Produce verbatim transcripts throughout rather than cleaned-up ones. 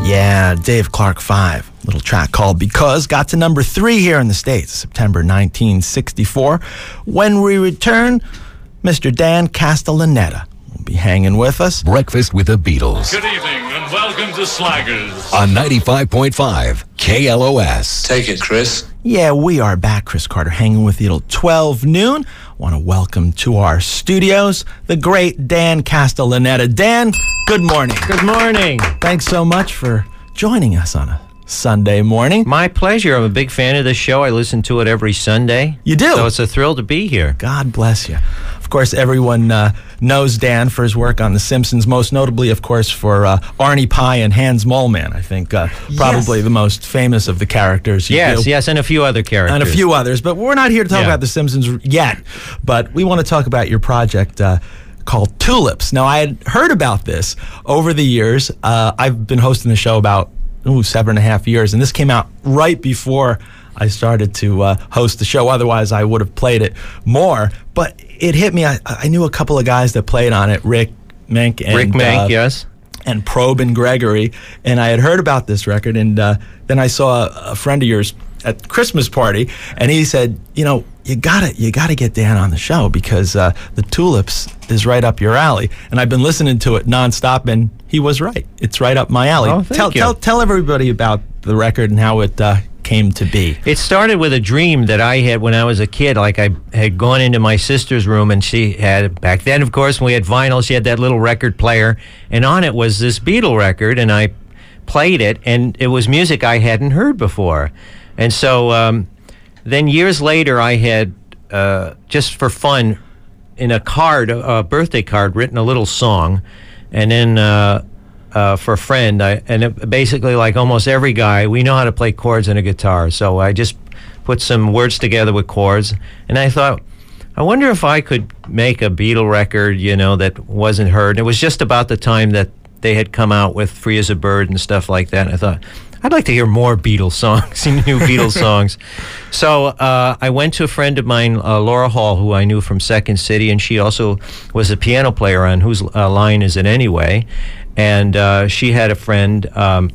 Yeah, Dave Clark five. Little track called Because got to number three here in the States, September nineteen sixty-four. When we return, Mister Dan Castellaneta will be hanging with us. Breakfast with the Beatles. Good evening and welcome to Slaggers. On ninety-five point five K L O S. Take it, Chris. Yeah, we are back. Chris Carter hanging with you till twelve noon. Want to welcome to our studios the great Dan Castellaneta. Dan, good morning. Good morning. Thanks so much for joining us on a Sunday morning. My pleasure. I'm a big fan of the show. I listen to it every Sunday. You do? So it's a thrill to be here. God bless you. Of course, everyone uh, knows Dan for his work on The Simpsons, most notably, of course, for uh, Arnie Pie and Hans Moleman. I think uh, probably yes. the most famous of the characters. You Yes, do. yes, and a few other characters. And a few others. But we're not here to talk Yeah. about The Simpsons yet. But we want to talk about your project uh, called Tulips. Now, I had heard about this over the years. Uh, I've been hosting the show about ooh, seven and a half years, and this came out right before I started to uh, host the show. Otherwise, I would have played it more. But it hit me. I, I knew a couple of guys that played on it, Rick Menck and Rick Menck, uh, yes. and Probin Gregory, and I had heard about this record, and uh, then I saw a, a friend of yours at Christmas party, and he said, you know, you gotta you gotta get Dan on the show because uh, the Tulips is right up your alley, and I've been listening to it nonstop, and he was right. It's right up my alley. Oh, thank tell you. tell tell everybody about the record and how it uh, came to be. It started with a dream that I had when I was a kid. Like I had gone into my sister's room, and she had, back then, of course, when we had vinyl, she had that little record player, and on it was this Beatle record, and I played it, and it was music I hadn't heard before. And so um, then years later, I had, uh, just for fun, in a card, a birthday card, written a little song, and then uh, uh, for a friend, I, and it, basically like almost every guy, we know how to play chords on a guitar, so I just put some words together with chords, and I thought, I wonder if I could make a Beatle record, you know, that wasn't heard. And it was just about the time that they had come out with Free as a Bird and stuff like that, and I thought, I'd like to hear more Beatles songs, new Beatles songs. So uh, I went to a friend of mine, uh, Laura Hall, who I knew from Second City, and she also was a piano player on Whose uh, Line Is It Anyway? And uh, she had a friend um,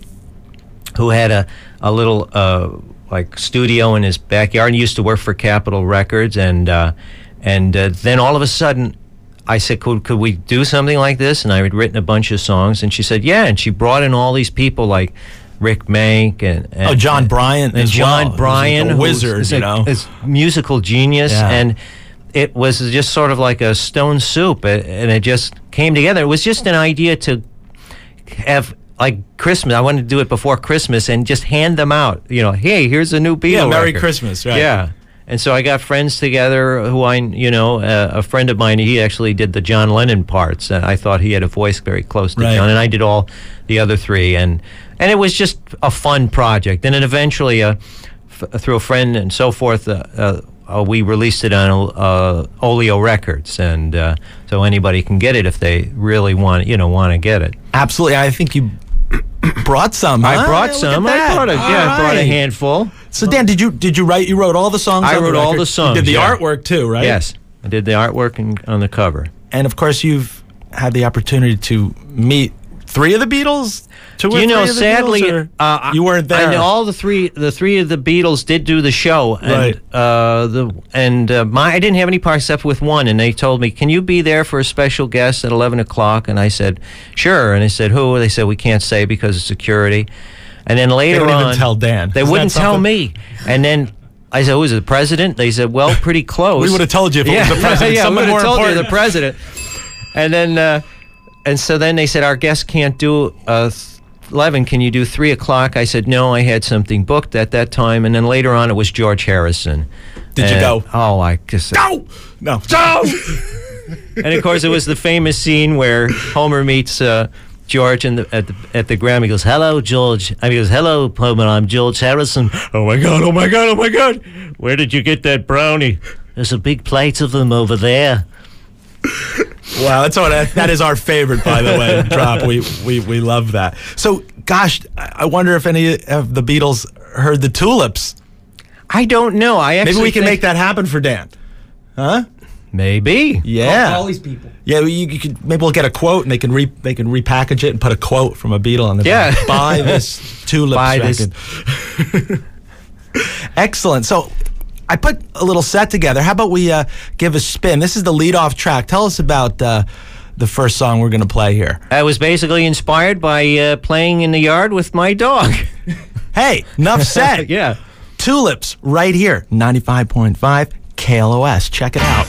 who had a, a little uh, like studio in his backyard and used to work for Capitol Records. And uh, and uh, then all of a sudden, I said, could, could we do something like this? And I had written a bunch of songs, and she said, yeah. And she brought in all these people like Rick Menck and, and Oh, John Bryant and as John well. Bryant, He's like a who's- wizard, is you a, know. is musical genius, Yeah. and it was just sort of like a stone soup, it, and it just came together. It was just an idea to have like Christmas. I wanted to do it before Christmas and just hand them out. You know, hey, here's a new Beatle Yeah, Merry record. Christmas, right. Yeah. And so I got friends together who I, you know, uh, a friend of mine, he actually did the John Lennon parts. And I thought he had a voice very close to Right. John. And I did all the other three. And and it was just a fun project. And then eventually, uh, f- through a friend and so forth, uh, uh, uh, we released it on uh, Oleo Records. And uh, so anybody can get it if they really want, you know, want to get it. Absolutely. I think you brought some. I huh? brought Look some. at I that. brought a, All yeah, I brought a right. handful. So Dan, did you did you write? You wrote all the songs. I on the wrote all record? the songs, You did the yeah. artwork too, right? Yes. I did the artwork and, on the cover. And of course, you've had the opportunity to meet three of the Beatles. Two or you know, three of the sadly, Beatles, or uh, you weren't there. And all the three, the three of the Beatles did do the show, and Right. uh, the and uh, my I didn't have any part except with one, and they told me, "Can you be there for a special guest at eleven o'clock?" And I said, "Sure." And they said, "Who?" They said, "We can't say because of security." And then They later don't on, even tell Dan. They Isn't wouldn't that tell something? me. And then I said, "Who is it? The president?" They said, "Well, pretty close." We would have told you if it yeah, was the president. yeah, Someone we would more have told important. you the president. And then, uh, and so then they said, our guest can't do uh, eleven. Can you do three o'clock? I said, no, I had something booked at that time. And then later on, it was George Harrison. Did you And- go? Oh, I just No, no, go. And of course, it was the famous scene where Homer meets uh, George in the, at the at the Grammy. He goes, "Hello, George." I mean, he goes, "Hello, Homer. I'm George Harrison." Oh my God! Oh my God! Oh my God! Where did you get that brownie? There's a big plate of them over there. Wow, that's what that is our favorite, by the way. Drop. We we we love that. So, gosh, I wonder if any of the Beatles heard the Tulips. I don't know. I actually Maybe we can think- make that happen for Dan. Huh? Maybe. Yeah. Call all these people. Yeah, well, you, you could maybe we'll get a quote and they can re, they can repackage it and put a quote from a Beatle on the Yeah. back. Buy this Tulips Buy record. this. Excellent. So I put a little set together. How about we uh, give a spin? This is the lead-off track. Tell us about uh, the first song we're going to play here. I was basically inspired by uh, playing in the yard with my dog. Hey, enough said. Yeah. Tulips right here, ninety-five point five K L O S. Check it out.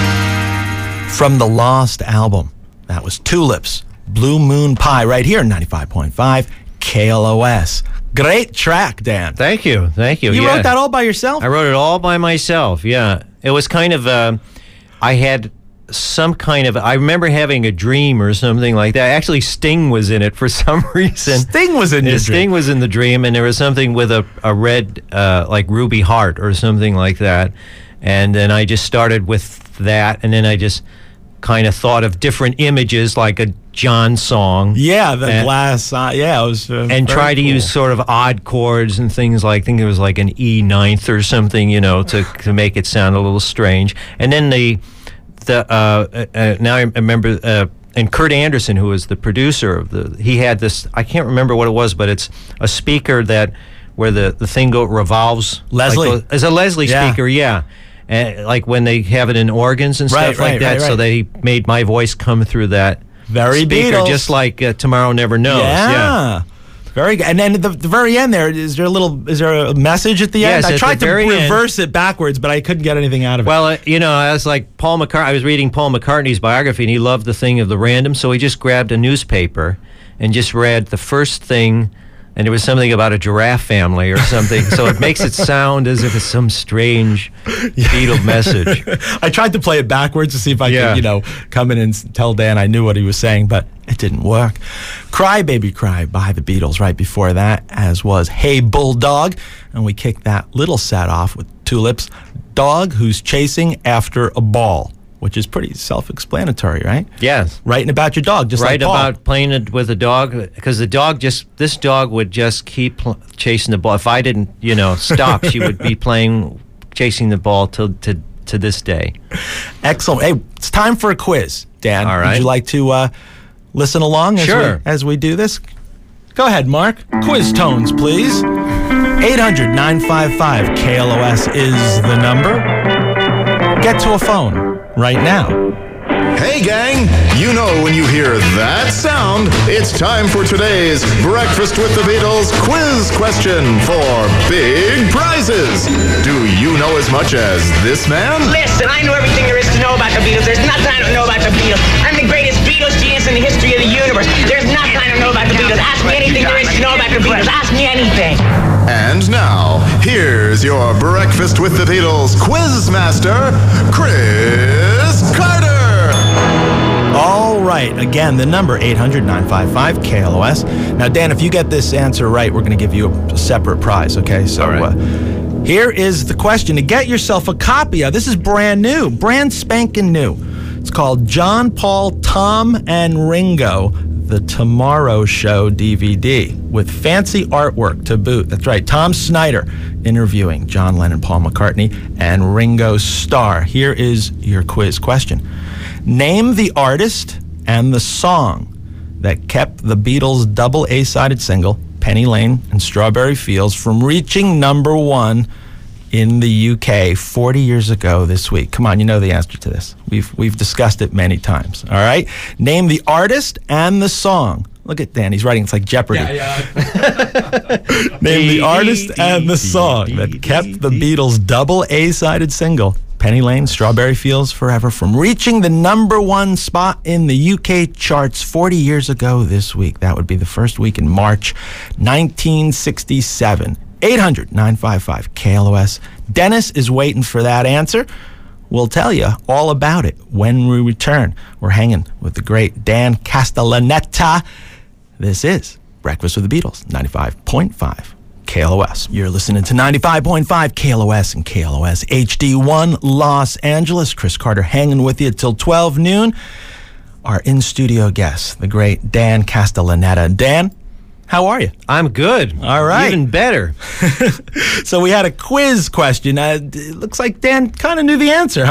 From the Lost album. That was Tulips, Blue Moon Pie right here, ninety-five point five K L O S. Great track, Dan. Thank you. Thank you. You yeah. wrote that all by yourself? I wrote it all by myself, yeah. It was kind of, uh, I had some kind of, I remember having a dream or something like that. Actually, Sting was in it for some reason. Sting was in Yeah, your Sting dream. was in the dream, and there was something with a, a red, uh, like ruby heart or something like that. And then I just started with that, and then I just kind of thought of different images, like a John song. Yeah, the And- glass. Uh, yeah, it was. Uh, and very try to cool. use sort of odd chords and things like, I think it was like an E ninth or something, you know, to, to make it sound a little strange. And then the, the uh, uh, now I remember, uh, and Kurt Anderson, who was the producer of the, he had this, I can't remember what it was, but it's a speaker that, where the, the thing go revolves. Leslie. Like, it's a Leslie Yeah. speaker, yeah. And like when they have it in organs and Right, stuff like right, that, right, so right. that he made my voice come through that Very speaker, Beatles. just like uh, Tomorrow Never Knows. Yeah. yeah. Very good. And then at the, the very end there, is there a little, is there a message at the Yes, end? I at tried the to very end. reverse it backwards, but I couldn't get anything out of it. Well, uh, you know, I was like Paul McCartney. I was reading Paul McCartney's biography, and he loved the thing of the random. So he just grabbed a newspaper and just read the first thing, and it was something about a giraffe family or something. So it makes it sound as if it's some strange Beatle message. I tried to play it backwards to see if I Yeah. could, you know, come in and s- tell Dan I knew what he was saying, but it didn't work. Cry Baby Cry by the Beatles right before that, as was Hey Bulldog. And we kicked that little set off with Tulips, Dog Who's Chasing After a Ball, which is pretty self-explanatory, right? Yes. Writing about your dog, just Right like Paul. about playing it with a dog, because the dog just, this dog would just keep pl- chasing the ball. If I didn't, you know, stop, she would be playing, chasing the ball till to to this day. Excellent. Hey, it's time for a quiz, Dan. All right. Would you like to uh, listen along as, Sure. we, as we do this? Go ahead, Mark. Quiz tones, please. eight hundred nine five five K L O S is the number. Get to a phone right now. Hey gang, you know when you hear that sound, it's time for today's Breakfast with the Beatles quiz question for big prizes. Do you know as much as this man? Listen, I know everything there is to know about the Beatles. There's nothing I don't know about the Beatles. I'm the greatest Beatles genius in the history of the universe. There's nothing I don't know about the Beatles. Ask me anything there is to know about the Beatles. Ask me anything. And now, here's your Breakfast with the Beatles quiz master, Chris Carter. All right. Again, the number eight hundred nine five five K L O S. Now, Dan, if you get this answer right, we're going to give you a separate prize, okay? So All right. uh, here is the question. To get yourself a copy of, this is brand new, brand spanking new. It's called John, Paul, Tom, and Ringo, The Tomorrow Show D V D with fancy artwork to boot. That's right, Tom Snyder interviewing John Lennon, Paul McCartney, and Ringo Starr. Here is your quiz question. Name the artist and the song that kept the Beatles' double A-sided single, Penny Lane and Strawberry Fields, from reaching number one in the U K forty years ago this week. Come on, you know the answer to this. We've we've discussed it many times, all right? Name the artist and the song. Look at Dan, he's writing, it's like Jeopardy. Yeah, yeah. Name the artist and the song that kept the Beatles' double A-sided single, Penny Lane, Strawberry Fields Forever, from reaching the number one spot in the U K charts forty years ago this week. That would be the first week in March nineteen sixty-seven. eight hundred nine five five K L O S. Dennis is waiting for that answer. We'll tell you all about it when we return. We're hanging with the great Dan Castellaneta. This is Breakfast with the Beatles, ninety-five point five K L O S. You're listening to ninety-five point five K L O S and K L O S H D one Los Angeles. Chris Carter hanging with you till twelve noon. Our in-studio guest, the great Dan Castellaneta. Dan, how are you? I'm good. All right. Even better. So we had a quiz question. Uh, it looks like Dan kind of knew the answer, huh?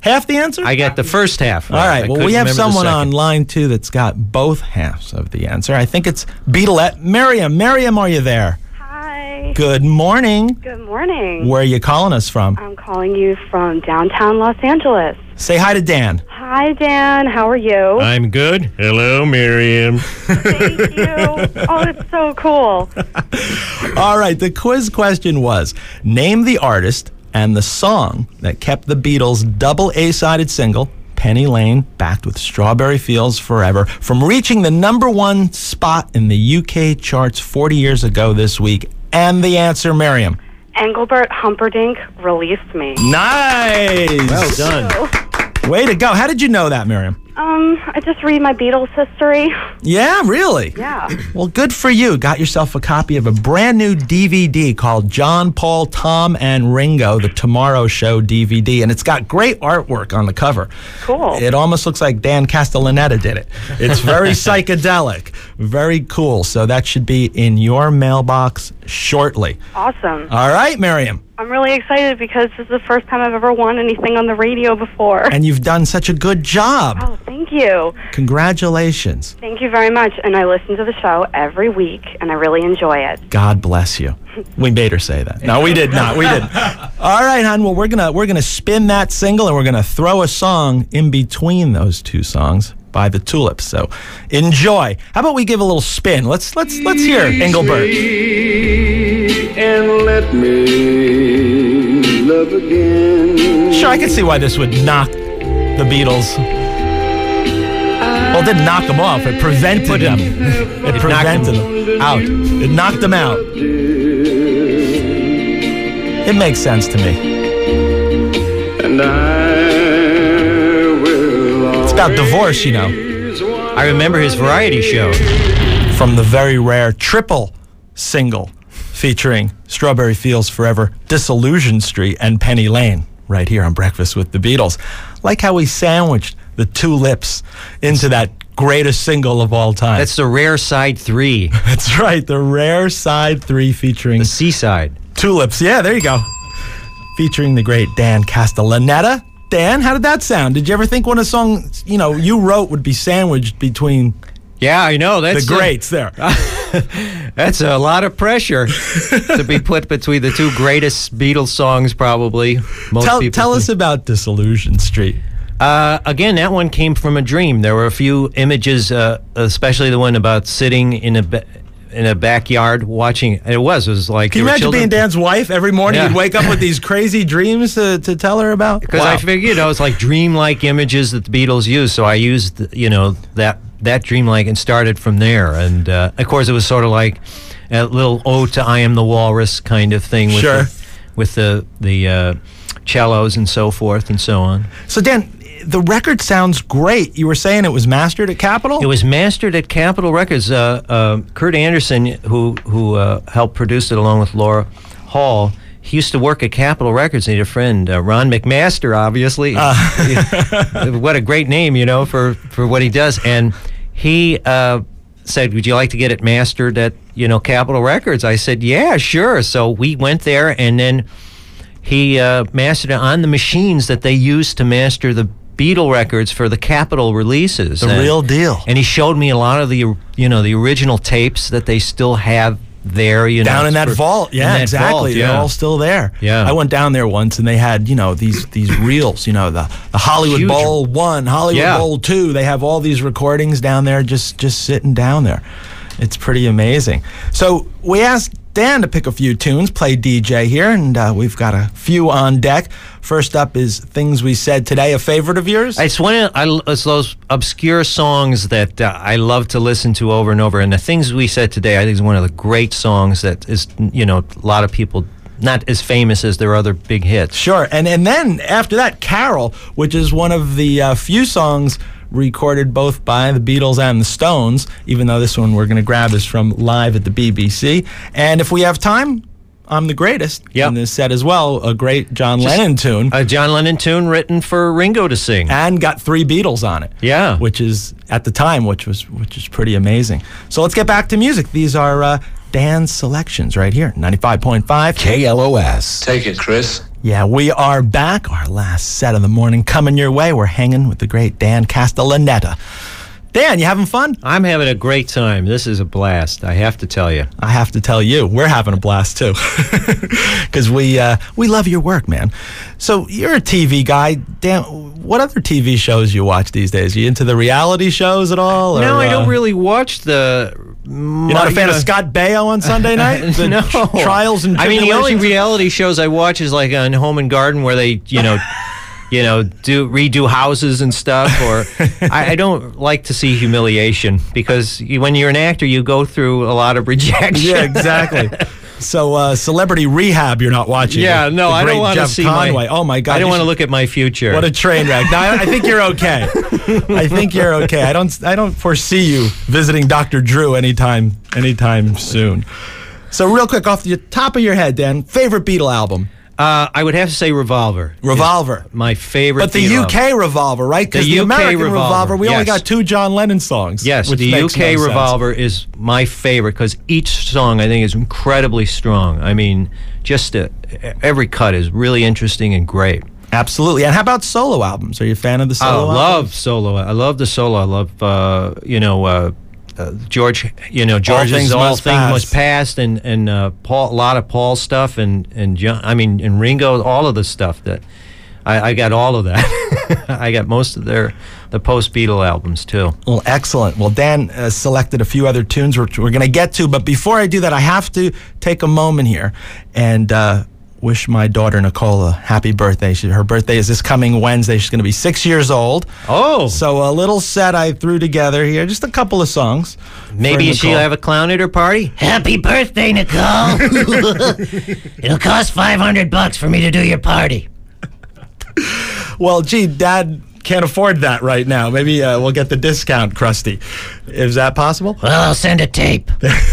half the answer? I got the first half. All right. right. I Well, couldn't we have remember the someone second. on line two that's got both halves of the answer. I think it's Beatlette. Miriam. Miriam, are you there? Hi. Good morning. Good morning. Where are you calling us from? I'm calling you from downtown Los Angeles. Say hi to Dan. Hi, Dan. How are you? I'm good. Hello, Miriam. Thank you. Oh, it's so cool. All right. The quiz question was, name the artist and the song that kept the Beatles' double A-sided single, Penny Lane, backed with Strawberry Fields Forever, from reaching the number one spot in the U K charts forty years ago this week. And the answer, Miriam. Engelbert Humperdinck, Release Me. Nice. Well done. Way to go. How did you know that, Miriam? Um, I just read my Beatles history. Yeah, really? Yeah. Well, good for you. Got yourself a copy of a brand new D V D called John, Paul, Tom, and Ringo, the Tomorrow Show D V D. And it's got great artwork on the cover. Cool. It almost looks like Dan Castellaneta did it. It's very psychedelic. Very cool. So that should be in your mailbox shortly. Awesome. All right, Miriam. I'm really excited because this is the first time I've ever won anything on the radio before. And you've done such a good job. Oh, thank you. Congratulations. Thank you very much. And I listen to the show every week, and I really enjoy it. God bless you. We made her say that. No, we did not. We didn't. All right, hon. Well, we're gonna we're gonna spin that single, and we're gonna throw a song in between those two songs by the Tulips. So enjoy. How about we give a little spin? Let's let's let's hear Engelbert. And let me love again. Sure, I can see why this would knock the Beatles. Well, it didn't knock them off. It prevented Put them. him- It, It prevented knocked them out. It knocked them out. It makes sense to me. And I will. It's about divorce, you know. I remember his variety show. From the very rare triple single featuring Strawberry Fields Forever, Disillusion Street, and Penny Lane, right here on Breakfast with the Beatles. Like how we sandwiched the Tulips into that greatest single of all time. That's the rare side three, That's right, the rare side three featuring the seaside. Tulips. Yeah, there you go. Featuring the great Dan Castellaneta. Dan, how did that sound? Did you ever think when a song, you know, you wrote would be sandwiched between Yeah, I know. That's the greats there? That's a lot of pressure to be put between the two greatest Beatles songs, probably. Most Tell, people tell think. us about Disillusion Street. Uh, again, that one came from a dream. There were a few images, uh, especially the one about sitting in a ba- in a backyard watching. It was. It was like. Can you there were imagine children- being Dan's wife every morning? Yeah. You'd wake up with these crazy dreams to, to tell her about? Because Wow. I figured, you know, it's like dreamlike images that the Beatles used. So I used, you know, that that dreamlike and started from there. And uh, of course, it was sort of like a little ode to "I Am the Walrus" kind of thing with Sure. the, with the the uh, cellos and so forth and so on. So, Dan, the record sounds great. You were saying it was mastered at Capitol? It was mastered at Capitol Records. Uh, uh, Kurt Anderson, who who uh, helped produce it along with Laura Hall, he used to work at Capitol Records. He had a friend, uh, Ron McMaster, obviously. Uh. What a great name, you know, for, for what he does. And he uh, said, "Would you like to get it mastered at, you know, Capitol Records?" I said, "Yeah, sure." So we went there, and then he uh, mastered it on the machines that they used to master the Beatle records for the Capitol releases. The And- real deal. And he showed me a lot of the, you know, the original tapes that they still have there, you know. Down in that for- vault. in Yeah, that exactly. vault, They're yeah. all still there. Yeah. I went down there once and they had, you know, these these reels, you know, the, the Hollywood Huge. Bowl one, Hollywood Yeah. Bowl two. They have all these recordings down there just, just sitting down there. It's pretty amazing. So we asked Dan to pick a few tunes, play D J here, and uh, we've got a few on deck. First up is Things We Said Today, a favorite of yours? It's one of I, it's those obscure songs that uh, I love to listen to over and over. And the Things We Said Today, I think, is one of the great songs that is, you know, a lot of people not as famous as their other big hits. Sure. And and then after that, Carol, which is one of the uh, few songs recorded both by the Beatles and the Stones, even though this one we're going to grab is from live at the B B C. And if we have time, I'm the Greatest Yep. in this set as well, a great John Just Lennon tune. A John Lennon tune written for Ringo to sing. And got three Beatles on it. Yeah. Which is, at the time, which was which is pretty amazing. So let's get back to music. These are uh, Dan's selections right here, ninety-five point five K L O S. Take it, Chris. Yeah, we are back. Our last set of the morning coming your way. We're hanging with the great Dan Castellaneta. Dan, you having fun? I'm having a great time. This is a blast, I have to tell you. I have to tell you, we're having a blast too. Because we, uh, we love your work, man. So you're a T V guy. Dan, what other T V shows you watch these days? Are you into the reality shows at all? No, or, I don't uh, really watch the... You're not a fan of Scott Baio on Sunday night? The no. tr- trials and I mean, the only tribulations? reality shows I watch is like on Home and Garden where they, you know... you know, do redo houses and stuff, or I, I don't like to see humiliation because you, when you're an actor, you go through a lot of rejection. Yeah, exactly. So, uh, Celebrity Rehab, you're not watching. Yeah, with no, the I great don't want to Jeff see Conway. my. Oh my God! I don't you want to should- look at my future. What a train wreck. No, I, I think you're okay. I think you're okay. I don't. I don't foresee you visiting Doctor Drew anytime, anytime soon. So, real quick, off the top of your head, Dan, favorite Beatle album? Uh, I would have to say Revolver. Revolver. Is my favorite. But the Beatle U K album. Revolver, right? Because The the, U K American Revolver, Revolver, we only yes. got two John Lennon songs. Yes, which the makes U K no sense. Revolver is my favorite because each song I think is incredibly strong. I mean, just uh, every cut is really interesting and great. Absolutely. And how about solo albums? Are you a fan of the I solo albums? love solo. I love the solo. I love uh, you know uh, uh, George. You know George's Things All Must Things Pass. Must Pass, and and uh, Paul. A lot of Paul stuff, and and John, I mean, and Ringo. All of the stuff that I, I got. All of that. I got most of their the post Beatle albums too. Well, excellent. Well, Dan uh, selected a few other tunes which we're going to get to, but before I do that, I have to take a moment here and uh, wish my daughter Nicole a happy birthday. She, her birthday is this coming Wednesday. She's going to be six years old. Oh, So a little set I threw together here, just a couple of songs. for maybe Nicole. she'll have a clown at her party. Happy birthday, Nicole. It'll cost five hundred bucks for me to do your party. Well, gee, Dad can't afford that right now. Maybe uh, we'll get the discount, Krusty. Is that possible? Well, I'll send a tape.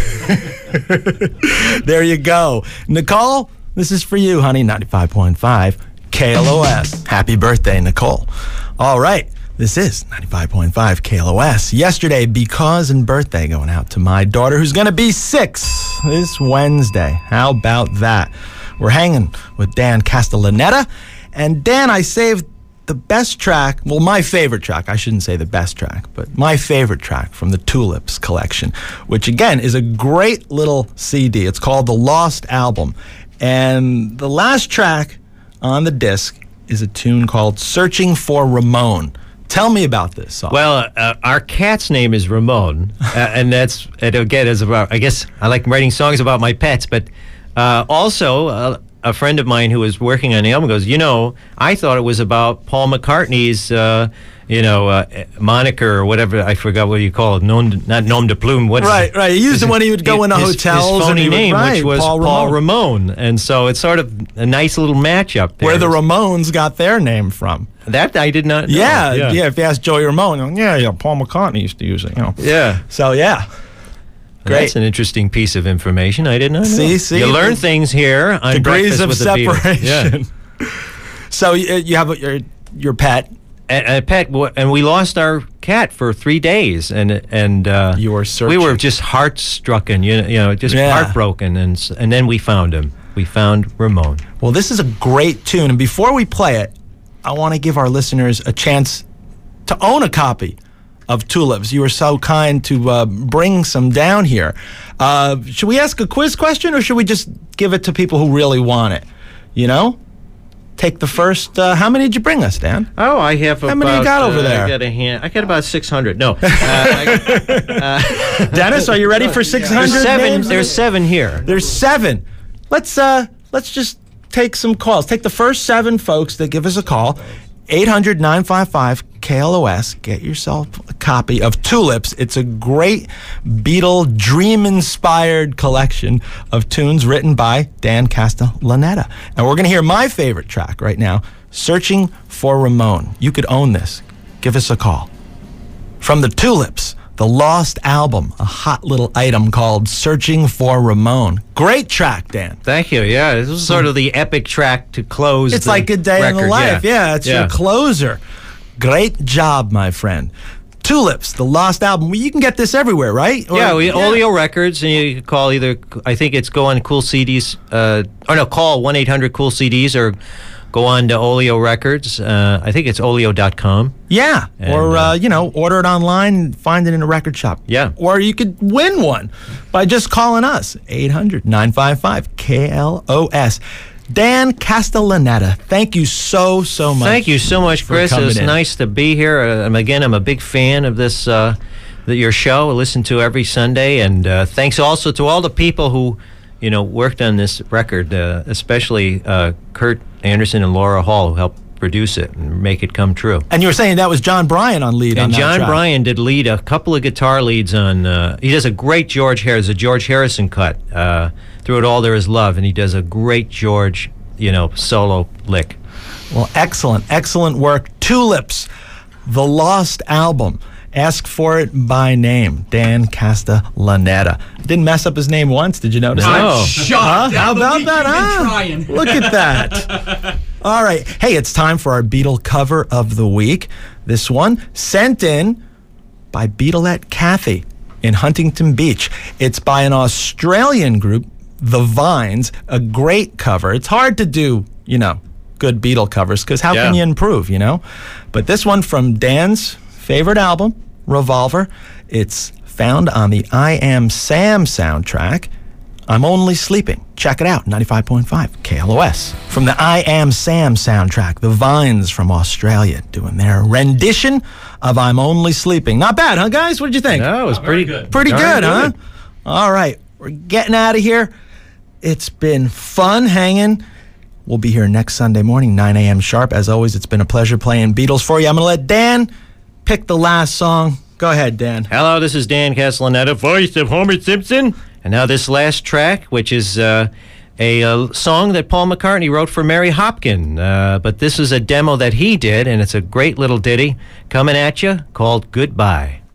There you go. Nicole, this is for you, honey. ninety-five point five K L O S. Happy birthday, Nicole. All right. This is ninety-five point five K L O S. Yesterday, because and birthday going out to my daughter, who's going to be six this Wednesday. How about that? We're hanging with Dan Castellaneta. And Dan, I saved the best track, well, my favorite track, I shouldn't say the best track, but my favorite track from the Tulips collection, which again is a great little C D. It's called The Lost Album. And the last track on the disc is a tune called Searching for Ramon. Tell me about this song. Well, uh, our cat's name is Ramon, uh, and that's and again is about. I guess I like writing songs about my pets, but uh, also uh, a friend of mine who was working on the album goes, you know, I thought it was about Paul McCartney's, uh, you know, uh, moniker or whatever. I forgot what you call it. Nom, de- not nom de plume. What is Right, it? right. He used it when he would go into his, hotels His and phony he would- name, right, which was Paul Paul Ramon. Ramon, and so it's sort of a nice little matchup there. Where the Ramones got their name from. That I did not know. Yeah, yeah, If you ask Joey Ramone, yeah, yeah, Paul McCartney used to use it. You know. Yeah. So yeah, great. That's an interesting piece of information. I did not know. See, see, you learn the- things here on Degrees Breakfast of with the Beatles. separation. Yeah. So you, you have a, your your pet. A, a pet, w- and we lost our cat for three days, and and uh, You were we searching. were just heart-strucken, you know, you know, just Yeah. heartbroken, and s- and then we found him. We found Ramon. Well, this is a great tune, and before we play it, I want to give our listeners a chance to own a copy of Tulips. You were so kind to uh, bring some down here. Uh, should we ask a quiz question, or should we just give it to people who really want it? You know, take the first. Uh, how many did you bring us, Dan? Oh, I have. How about, many you got over uh, there? I got a hand. I got about six hundred. No, uh, I, Dennis, are you ready for six hundred? there's seven. names? There's seven here. There's seven. Let's uh let's just take some calls. Take the first seven folks that give us a call. eight hundred, nine five five, K L O S. Get yourself a copy of Tulips. It's a great Beatle dream-inspired collection of tunes written by Dan Castellaneta. And we're going to hear my favorite track right now, Searching for Ramon. You could own this. Give us a call. From the Tulips, The Lost Album, a hot little item called Searching for Ramon. Great track, Dan. Thank you. Yeah, this was sort of the epic track to close. It's the like a day in the record. life. Yeah, it's Yeah. your closer. Great job, my friend. Tulips, the Lost Album. Well, you can get this everywhere, right? Or- yeah, we, Oleo Records, and you can call either, I think it's go on Cool C Ds, uh, or no, call one eight hundred cool C Ds or go on to Oleo Records. Uh, I think it's oleo dot com. Yeah, And, or, uh, uh, you know, order it online and find it in a record shop. Yeah. Or you could win one by just calling us, eight hundred nine five five K L O S. Dan Castellaneta, thank you so, so much. Thank you so much, for Chris. It coming was in. nice to be here. Uh, and again, I'm a big fan of this, uh, the, your show. I listen to every Sunday. And uh, thanks also to all the people who, you know, worked on this record, uh, especially uh, Kurt Anderson and Laura Hall, who helped produce it and make it come true. And you were saying that was John Bryan on lead on And that John track. Bryan did lead a couple of guitar leads on. Uh, he does a great George Harrison, a George Harrison cut. Uh, Through It All There Is Love, and he does a great George, you know, solo lick. Well, excellent, excellent work. Tulips, the Lost Album. Ask for it by name. Dan Castellaneta. Didn't mess up his name once. Did you notice No. that? I'm shocked. Huh? How The about week that, you've been huh? trying. Look at that. All right. Hey, it's time for our Beatle cover of the week. This one sent in by Beatlette Kathy in Huntington Beach. It's by an Australian group, The Vines, a great cover. It's hard to do, you know, good Beatle covers because how Yeah. can you improve, you know? But this one from Dan's favorite album, Revolver, it's found on the I Am Sam soundtrack. I'm Only Sleeping. Check it out, ninety-five point five K L O S. From the I Am Sam soundtrack, The Vines from Australia doing their rendition of I'm Only Sleeping. Not bad, huh, guys? What did you think? No, it was pretty good. Pretty Darn good, huh? All right, we're getting out of here. It's been fun hanging. We'll be here next Sunday morning, nine a.m. sharp. As always, it's been a pleasure playing Beatles for you. I'm going to let Dan pick the last song. Go ahead, Dan. Hello, this is Dan Castellaneta, voice of Homer Simpson. And now this last track, which is uh, a, uh song that Paul McCartney wrote for Mary Hopkin. Uh, but this is a demo that he did, and it's a great little ditty coming at you called Goodbye.